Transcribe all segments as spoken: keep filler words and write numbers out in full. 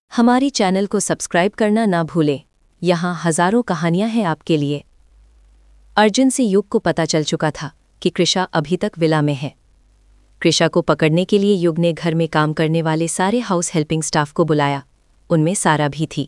हमारी चैनल को सब्सक्राइब करना ना भूलें। यहाँ हजारों कहानियां हैं आपके लिए। अर्जुन से युग को पता चल चुका था कि कृषा अभी तक विला में है। कृषा को पकड़ने के लिए युग ने घर में काम करने वाले सारे हाउस हेल्पिंग स्टाफ को बुलाया। उनमें सारा भी थी।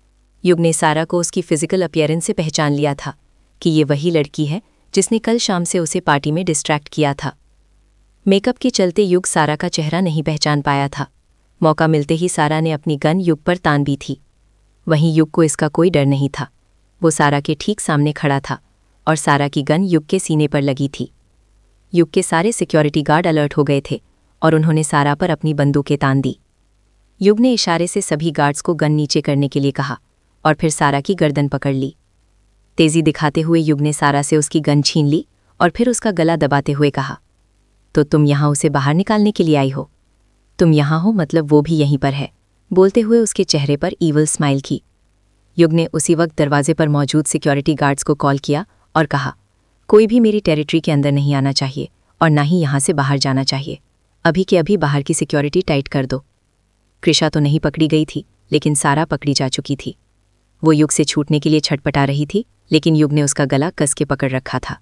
युग ने सारा को उसकी फिजिकल अपीयरेंस से पहचान लिया था कि ये वही लड़की है जिसने कल शाम से उसे पार्टी में डिस्ट्रैक्ट किया था। मेकअप के चलते युग सारा का चेहरा नहीं पहचान पाया था। मौका मिलते ही सारा ने अपनी गन युग पर तान दी थी। वहीं युग को इसका कोई डर नहीं था। वो सारा के ठीक सामने खड़ा था और सारा की गन युग के सीने पर लगी थी। युग के सारे सिक्योरिटी गार्ड अलर्ट हो गए थे और उन्होंने सारा पर अपनी बंदूकें तान दी। युग ने इशारे से सभी गार्ड्स को गन नीचे करने के लिए कहा और फिर सारा की गर्दन पकड़ ली। तेजी दिखाते हुए युग ने सारा से उसकी गन छीन ली और फिर उसका गला दबाते हुए कहा, तो तुम यहाँ उसे बाहर निकालने के लिए आई हो? तुम यहाँ हो मतलब वो भी यहीं पर है। बोलते हुए उसके चेहरे पर ईवल स्माइल की। युग ने उसी वक्त दरवाजे पर मौजूद सिक्योरिटी गार्ड्स को कॉल किया और कहा, कोई भी मेरी टेरिटरी के अंदर नहीं आना चाहिए और ना ही यहाँ से बाहर जाना चाहिए। अभी के अभी बाहर की सिक्योरिटी टाइट कर दो। कृषा तो नहीं पकड़ी गई थी, लेकिन सारा पकड़ी जा चुकी थी। वो युग से छूटने के लिए छटपटा रही थी, लेकिन युग ने उसका गला कस के पकड़ रखा था।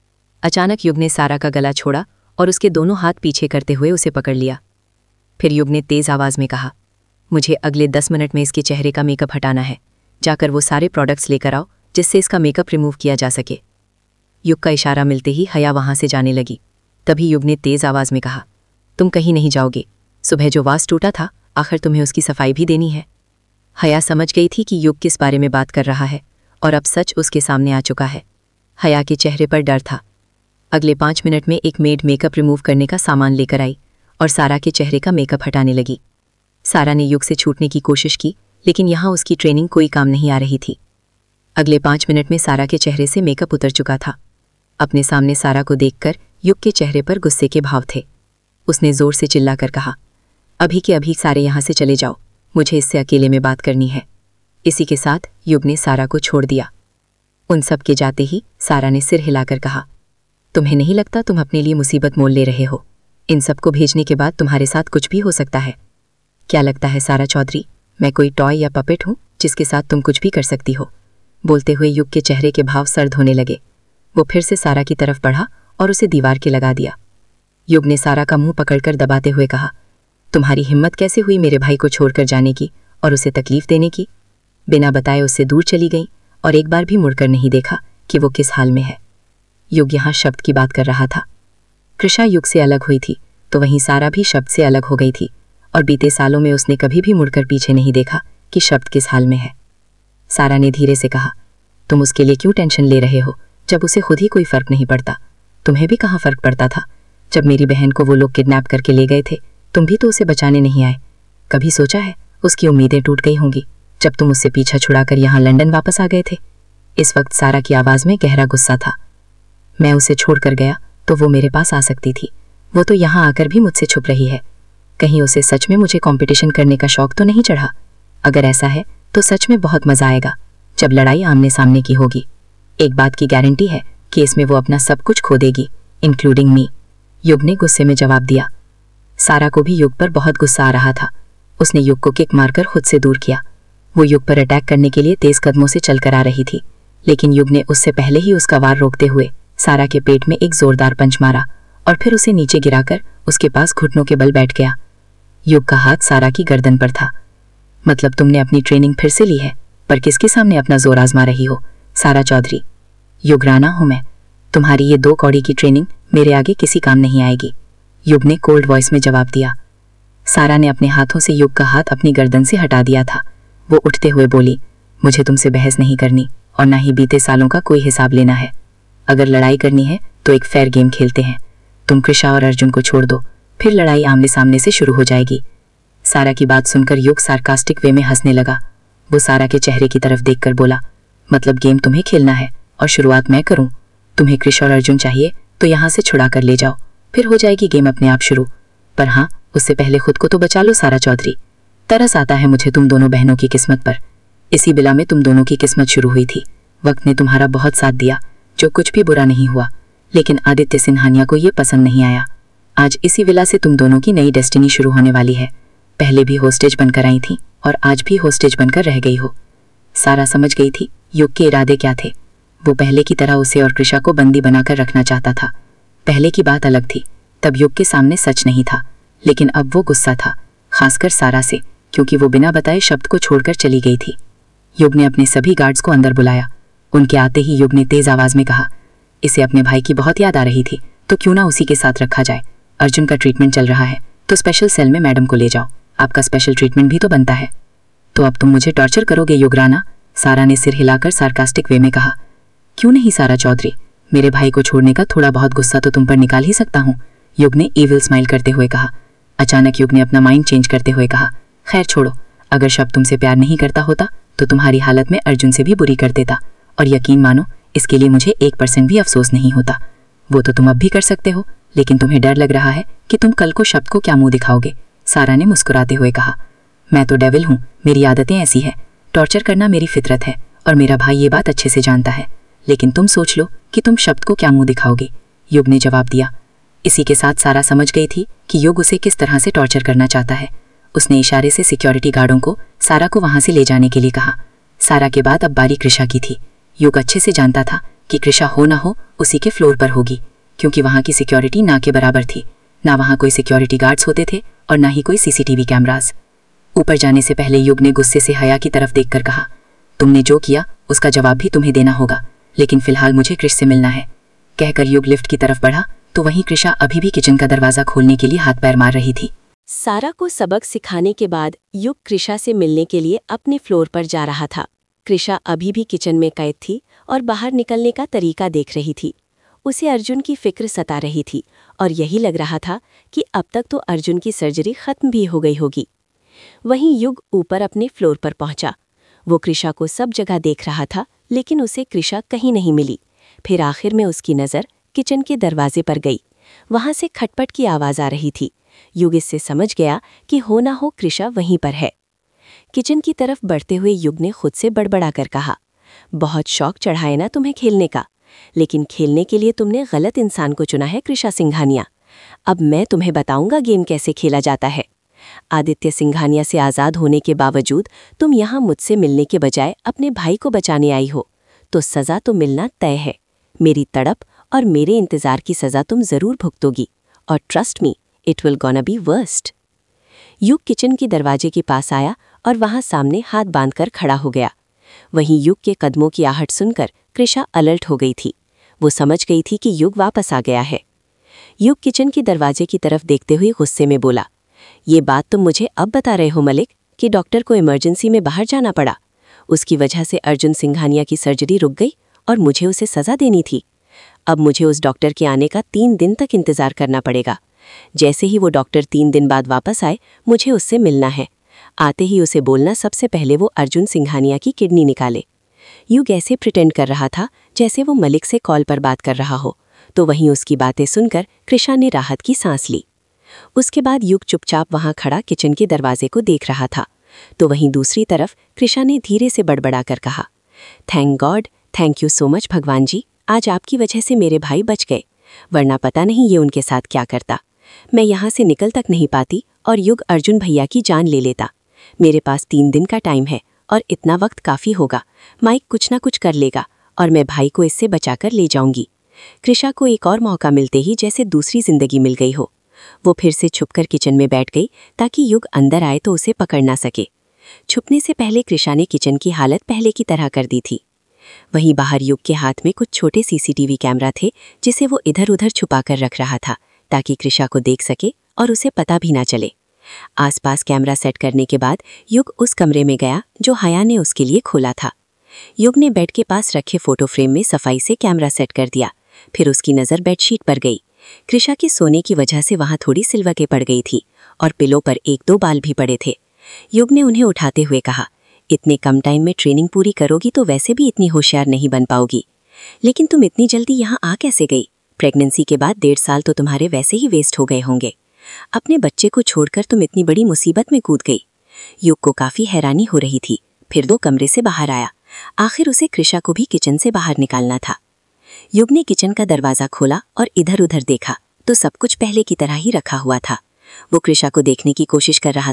अचानक युग ने सारा का गला छोड़ा और उसके दोनों हाथ पीछे करते हुए उसे पकड़ लिया। फिर युग ने तेज आवाज में कहा, मुझे अगले दस मिनट में इसके चेहरे का मेकअप हटाना है। जाकर वो सारे प्रोडक्ट्स लेकर आओ जिससे इसका मेकअप रिमूव किया जा सके। युग का इशारा मिलते ही हया वहां से जाने लगी। तभी युग ने तेज आवाज में कहा, तुम कहीं नहीं जाओगे। सुबह जो वास टूटा था, आखिर तुम्हें उसकी सफाई भी देनी है। हया समझ गई थी कि युग किस बारे में बात कर रहा है और अब सच उसके सामने आ चुका है। हया के चेहरे पर डर था। अगले पाँच मिनट में एक मेड मेकअप रिमूव करने का सामान लेकर आई और सारा के चेहरे का मेकअप हटाने लगी। सारा ने युग से छूटने की कोशिश की, लेकिन यहाँ उसकी ट्रेनिंग कोई काम नहीं आ रही थी। अगले पाँच मिनट में सारा के चेहरे से मेकअप उतर चुका था। अपने सामने सारा को देखकर युग के चेहरे पर गुस्से के भाव थे। उसने जोर से चिल्लाकर कहा, अभी के अभी सारे यहाँ से चले जाओ, मुझे इससे अकेले में बात करनी है। इसी के साथ युग ने सारा को छोड़ दिया। उन सब के जाते ही सारा ने सिर हिलाकर कहा, तुम्हें नहीं लगता तुम अपने लिए मुसीबत मोल ले रहे हो? इन सबको भेजने के बाद तुम्हारे साथ कुछ भी हो सकता है। क्या लगता है सारा चौधरी, मैं कोई टॉय या पपेट हूँ जिसके साथ तुम कुछ भी कर सकती हो? बोलते हुए युग के चेहरे के भाव सर्द होने लगे। वो फिर से सारा की तरफ बढ़ा और उसे दीवार के लगा दिया। युग ने सारा का मुंह पकड़कर दबाते हुए कहा, तुम्हारी हिम्मत कैसे हुई मेरे भाई को छोड़कर जाने की और उसे तकलीफ देने की? बिना बताए उससे दूर चली गई और एक बार भी मुड़कर नहीं देखा कि वो किस हाल में है। युग यहाँ शब्द की बात कर रहा था। कृषा युग से अलग हुई थी तो वहीं सारा भी शब्द से अलग हो गई थी और बीते सालों में उसने कभी भी मुड़कर पीछे नहीं देखा कि शब्द किस हाल में है। सारा ने धीरे से कहा, तुम उसके लिए क्यों टेंशन ले रहे हो जब उसे खुद ही कोई फर्क नहीं पड़ता? तुम्हें भी कहाँ फर्क पड़ता था जब मेरी बहन को वो लोग किडनैप करके ले गए थे? तुम भी तो उसे बचाने नहीं आए। कभी सोचा है उसकी उम्मीदें टूट गई होंगी जब तुम उससे पीछा छुड़ाकर यहाँ लंदन वापस आ गए थे? इस वक्त सारा की आवाज में गहरा गुस्सा था। मैं उसे छोड़कर गया तो वो मेरे पास आ सकती थी। वो तो यहाँ आकर भी मुझसे छुप रही है। कहीं उसे सच में मुझे कंपटीशन करने का शौक तो नहीं चढ़ा? अगर ऐसा है तो सच में बहुत मजा आएगा जब लड़ाई आमने सामने की होगी। एक बात की गारंटी है कि इसमें वो अपना सब कुछ खो देगी, इंक्लूडिंग मी। युग ने गुस्से में जवाब दिया। सारा को भी युग पर बहुत गुस्सा आ रहा था। उसने युग को किक मारकर खुद से दूर किया। वो युग पर अटैक करने के लिए तेज कदमों से चलकर आ रही थी, लेकिन युग ने उससे पहले ही उसका वार रोकते हुए सारा के पेट में एक जोरदार पंच मारा और फिर उसे नीचे गिराकर उसके पास घुटनों के बल बैठ गया। युग का हाथ सारा की गर्दन पर था। मतलब तुमने अपनी ट्रेनिंग फिर से ली है, पर किसके सामने अपना जोर आजमा रही हो? सारा चौधरी, युग राणा हूं मैं। तुम्हारी ये दो कौड़ी की ट्रेनिंग मेरे आगे किसी काम नहीं आएगी, युग ने कोल्ड वॉइस में जवाब दिया। सारा ने अपने हाथों से युग का हाथ अपनी गर्दन से हटा दिया था। वो उठते हुए बोली, मुझे तुमसे बहस नहीं करनी और ना ही बीते सालों का कोई हिसाब लेना है। अगर लड़ाई करनी है तो एक फेयर गेम खेलते हैं। तुम कृषा और अर्जुन को छोड़ दो, फिर लड़ाई आमने सामने से शुरू हो जाएगी। सारा की बात सुनकर युग सार्कास्टिक वे में हंसने लगा। वो सारा के चेहरे की तरफ देखकर बोला, मतलब गेम तुम्हें खेलना है और शुरुआत मैं करूं? तुम्हें कृषा और अर्जुन चाहिए तो यहाँ से छुड़ा कर ले जाओ, फिर हो जाएगी गेम अपने आप शुरू। पर हाँ, उससे पहले खुद को तो बचा लो सारा चौधरी। तरस आता है मुझे तुम दोनों बहनों की किस्मत पर। इसी बिला में तुम दोनों की किस्मत शुरू हुई थी। वक्त ने तुम्हारा बहुत साथ दिया, जो कुछ भी बुरा नहीं हुआ, लेकिन आदित्य सिन्हानिया को ये पसंद नहीं आया। आज इसी विला से तुम दोनों की नई डेस्टिनी शुरू होने वाली है। पहले भी होस्टेज बनकर आई थी और आज भी होस्टेज बनकर रह गई हो। सारा समझ गई थी युग के इरादे क्या थे। वो पहले की तरह उसे और कृषा को बंदी बनाकर रखना चाहता था। पहले की बात अलग थी, तब युग के सामने सच नहीं था, लेकिन अब वो गुस्सा था, खासकर सारा से, क्योंकि वो बिना बताए शब्द को छोड़कर चली गई थी। युग ने अपने सभी गार्ड्स को अंदर बुलाया। उनके आते ही युग ने तेज आवाज में कहा, इसे अपने भाई की बहुत याद आ रही थी, तो क्यों ना उसी के साथ रखा जाए। अर्जुन का ट्रीटमेंट चल रहा है, तो स्पेशल सेल में मैडम को ले जाओ, आपका स्पेशल ट्रीटमेंट भी तो बनता है। तो अब तुम मुझे टॉर्चर करोगे युगराना? सारा ने सिर हिलाकर सार्कास्टिक वे में कहा। क्यों नहीं सारा चौधरी, मेरे भाई को छोड़ने का थोड़ा बहुत गुस्सा तो तुम पर निकाल ही सकता हूँ, युग ने ईविल स्माइल करते हुए कहा। अचानक युग ने अपना माइंड चेंज करते हुए कहा, खैर छोड़ो, अगर शब्द तुमसे प्यार नहीं करता होता तो तुम्हारी हालत में अर्जुन से भी बुरी कर देता, और यकीन मानो इसके लिए मुझे एक परसेंट भी अफसोस नहीं होता। वो तो तुम अब भी कर सकते हो, लेकिन तुम्हें डर लग रहा है कि तुम कल को शब्द को क्या मुंह दिखाओगे, सारा ने मुस्कुराते हुए कहा। मैं तो डेविल हूँ, मेरी आदतें ऐसी है, टॉर्चर करना मेरी फितरत है, और मेरा भाई ये बात अच्छे से जानता है, लेकिन तुम सोच लो कि तुम शब्द को क्या मुंह दिखाओगे, युग ने जवाब दिया। इसी के साथ सारा समझ गई थी कि युग उसे किस तरह से टॉर्चर करना चाहता है। उसने इशारे से सिक्योरिटी गार्डों को सारा को वहां से ले जाने के लिए कहा। सारा के बाद अब बारी कृषा की थी। युग अच्छे से जानता था कि कृषा हो ना हो उसी के फ्लोर पर होगी, क्योंकि वहां की सिक्योरिटी ना के बराबर थी। ना वहां कोई सिक्योरिटी गार्ड्स होते थे और ना ही कोई सीसीटीवी कैमरास। ऊपर जाने से पहले युग ने गुस्से से हया की तरफ देखकर कहा, तुमने जो किया उसका जवाब भी तुम्हें देना होगा, लेकिन फिलहाल मुझे कृष से मिलना है। कहकर युग लिफ्ट की तरफ बढ़ा तो वहीं कृषा अभी भी किचन का दरवाजा खोलने के लिए हाथ पैर मार रही थी। सारा को सबक सिखाने के बाद युग कृषा से मिलने के लिए अपने फ्लोर पर जा रहा था। कृषा अभी भी किचन में कैद थी और बाहर निकलने का तरीका देख रही थी। उसे अर्जुन की फिक्र सता रही थी और यही लग रहा था कि अब तक तो अर्जुन की सर्जरी खत्म भी हो गई होगी। वहीं युग ऊपर अपने फ्लोर पर पहुंचा। वो कृषा को सब जगह देख रहा था, लेकिन उसे कृषा कहीं नहीं मिली। फिर आखिर में उसकी नज़र किचन के दरवाजे पर गई। वहां से खटपट की आवाज़ आ रही थी। युग इससे समझ गया कि हो ना हो कृषा वहीं पर है। किचन की तरफ बढ़ते हुए युग ने खुद से बड़बड़ा कर कहा, बहुत शौक चढ़ा है ना तुम्हें खेलने का, लेकिन खेलने के लिए तुमने गलत इंसान को चुना है कृषा सिंघानिया। अब मैं तुम्हें बताऊंगा गेम कैसे खेला जाता है। आदित्य सिंघानिया से आज़ाद होने के बावजूद तुम यहाँ मुझसे मिलने के बजाय अपने भाई को बचाने आई हो, तो सज़ा तो मिलना तय है। मेरी तड़प और मेरे इंतज़ार की सज़ा तुम ज़रूर भुगतोगी, और trust me, it will gonna be worst. Yug kitchen के दरवाजे के पास आया और वहां सामने हाथ बांधकर खड़ा हो गया। वहीं युग के कदमों की आहट सुनकर कृषा अलर्ट हो गई थी। वो समझ गई थी कि युग वापस आ गया है। युग किचन के दरवाजे की तरफ देखते हुए गुस्से में बोला, ये बात तुम मुझे अब बता रहे हो मलिक कि डॉक्टर को इमरजेंसी में बाहर जाना पड़ा, उसकी वजह से अर्जुन सिंघानिया की सर्जरी रुक गई और मुझे उसे सज़ा देनी थी। अब मुझे उस डॉक्टर के आने का तीन दिन तक इंतज़ार करना पड़ेगा। जैसे ही वो डॉक्टर तीन दिन बाद वापस आए, मुझे उससे मिलना है। आते ही उसे बोलना सबसे पहले वो अर्जुन सिंघानिया की किडनी निकाले। युग ऐसे प्रिटेंड कर रहा था जैसे वो मलिक से कॉल पर बात कर रहा हो, तो वहीं उसकी बातें सुनकर कृषा ने राहत की सांस ली। उसके बाद युग चुपचाप वहां खड़ा किचन के दरवाजे को देख रहा था, तो वहीं दूसरी तरफ कृषा ने धीरे से बड़बड़ा कर कहा, thank God, thank you so much भगवान जी, आज आपकी वजह से मेरे भाई बच गए, वरना पता नहीं ये उनके साथ क्या करता। मैं यहाँ से निकल तक नहीं पाती और युग अर्जुन भैया की जान ले लेता। मेरे पास तीन दिन का टाइम है और इतना वक्त काफ़ी होगा। माइक कुछ ना कुछ कर लेगा और मैं भाई को इससे बचाकर ले जाऊंगी। कृषा को एक और मौका मिलते ही जैसे दूसरी जिंदगी मिल गई हो। वो फिर से छुपकर किचन में बैठ गई ताकि युग अंदर आए तो उसे पकड़ ना सके। छुपने से पहले कृषा ने किचन की हालत पहले की तरह कर दी थी। वहीं बाहर युग के हाथ में कुछ छोटे सीसीटीवी कैमरा थे, जिसे वो इधर उधर छुपा कर रख रहा था ताकि कृषा को देख सके और उसे पता भी ना चले। आसपास कैमरा सेट करने के बाद युग उस कमरे में गया जो हया ने उसके लिए खोला था। युग ने बेड के पास रखे फोटो फ्रेम में सफाई से कैमरा सेट कर दिया। फिर उसकी नज़र बेडशीट पर गई। कृषा के सोने की वजह से वहां थोड़ी सिलवटें पड़ गई थी और पिलो पर एक दो बाल भी पड़े थे। युग ने उन्हें उठाते हुए कहा, इतने कम टाइम में ट्रेनिंग पूरी करोगी तो वैसे भी इतनी होशियार नहीं बन पाओगी, लेकिन तुम इतनी जल्दी यहाँ आ कैसे गई? प्रेगनेंसी के बाद डेढ़ साल तो तुम्हारे वैसे ही वेस्ट हो गए होंगे। अपने बच्चे को छोड़कर तुम इतनी बड़ी मुसीबत में कूद गई। युग को काफ़ी हैरानी हो रही थी। फिर दो कमरे से बाहर आया। आखिर उसे कृषा को भी किचन से बाहर निकालना था। युग ने किचन का दरवाज़ा खोला और इधर उधर देखा तो सब कुछ पहले की तरह ही रखा हुआ था। वो कृषा को देखने की कोशिश कर रहा था,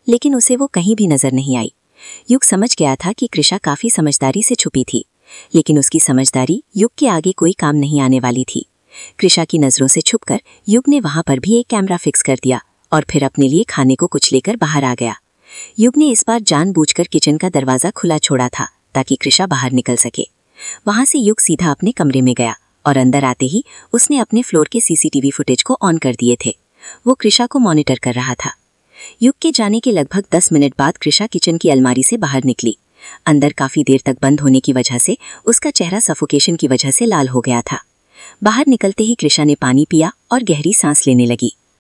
लेकिन उसे वो कहीं भी नजर नहीं आई। युग समझ गया था कि कृषा काफी समझदारी से छुपी थी, लेकिन उसकी समझदारी युग के आगे कोई काम नहीं आने वाली थी। कृषा की नजरों से छुपकर युग ने वहां पर भी एक कैमरा फिक्स कर दिया और फिर अपने लिए खाने को कुछ लेकर बाहर आ गया। युग ने इस बार जानबूझकर किचन का दरवाजा खुला छोड़ा था ताकि कृषा बाहर निकल सके। वहां से युग सीधा अपने कमरे में गया और अंदर आते ही उसने अपने फ्लोर के सीसीटीवी फुटेज को ऑन कर दिए थे। वो कृषा को मॉनिटर कर रहा था। युग के जाने के लगभग दस मिनट बाद कृषा किचन की अलमारी से बाहर निकली। अंदर काफी देर तक बंद होने की वजह से उसका चेहरा सफोकेशन की वजह से लाल हो गया था। बाहर निकलते ही कृषा ने पानी पिया और गहरी सांस लेने लगी।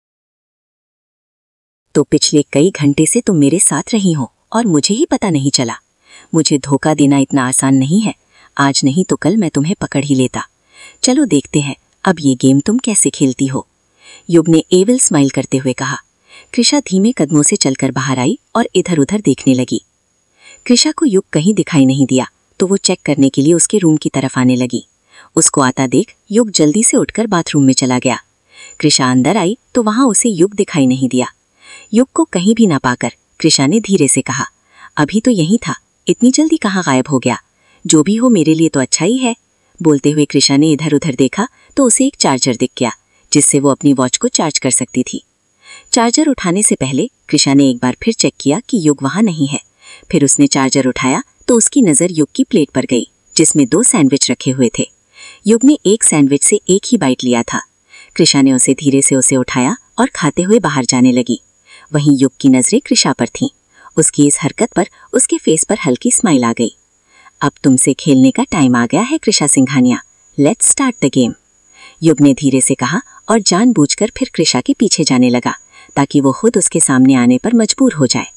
तो पिछले कई घंटे से तुम मेरे साथ रही हो और मुझे ही पता नहीं चला। मुझे धोखा देना इतना आसान नहीं है। आज नहीं तो कल मैं तुम्हें पकड़ ही लेता। चलो देखते हैं अब ये गेम तुम कैसे खेलती हो। युग ने एविल स्माइल करते हुए कहा। कृषा धीमे कदमों से चलकर बाहर आई और इधर उधर देखने लगी। कृषा को युग कहीं दिखाई नहीं दिया तो वो चेक करने के लिए उसके रूम की तरफ आने लगी। उसको आता देख युग जल्दी से उठकर बाथरूम में चला गया। कृषा अंदर आई तो वहां उसे युग दिखाई नहीं दिया। युग को कहीं भी ना पाकर कृषा ने धीरे से कहा, अभी तो यही था, इतनी जल्दी कहाँ गायब हो गया? जो भी हो मेरे लिए तो अच्छा ही है। बोलते हुए कृषा ने इधर उधर देखा तो उसे एक चार्जर दिख गया जिससे वो अपनी वॉच को चार्ज कर सकती थी। चार्जर उठाने से पहले कृषा ने एक बार फिर चेक किया कि युग वहां नहीं है। फिर उसने चार्जर उठाया तो उसकी नजर युग की प्लेट पर गई जिसमें दो सैंडविच रखे हुए थे। युग ने एक सैंडविच से एक ही बाइट लिया था। कृषा ने उसे धीरे से उसे उठाया और खाते हुए बाहर जाने लगी। वहीं युग की नजरें कृषा पर थीं। उसकी इस हरकत पर उसके फेस पर हल्की स्माइल आ गई। अब तुमसे खेलने का टाइम आ गया है Krisha Singhania, let's start the game. Yug ने धीरे से कहा और जानबूझकर फिर कृषा के पीछे जाने लगा ताकि वो खुद उसके सामने आने पर मजबूर हो जाए।